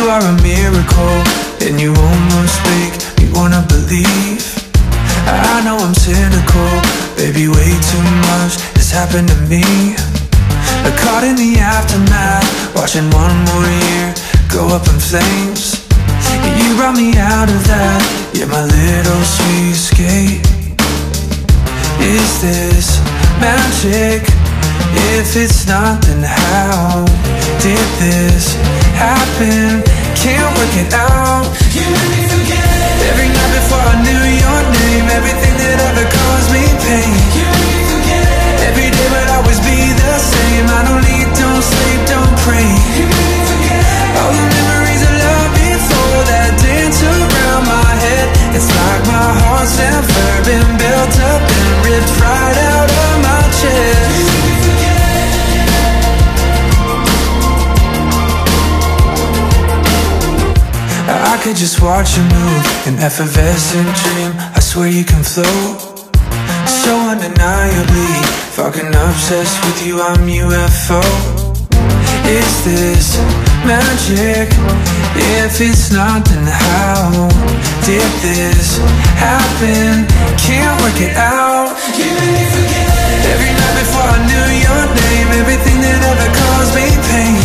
are a miracle, and you almost make me wanna believe. I know I'm cynical, baby, way too much has happened to me. Caught in the aftermath, watching one more year go up in flames. You brought me out of that, you're my little sweet escape. Is this magic? If it's not, then how did this happen? Can't work it out. You made me forget every night before I knew your name, everything that ever caused me pain. You made me forget every day would always be the same. I don't eat, don't sleep, don't pray. You made me forget all the memories of love before that dance around my head. It's like my heart's never been built up and ripped right out of my chest. You made me forget. I could just watch you move, an effervescent dream. I swear you can float, so undeniably fucking obsessed with you, I'm UFO. Is this magic? If it's not, then how did this happen? Can't work it out. You made me forget every night before I knew your name, everything that ever caused me pain.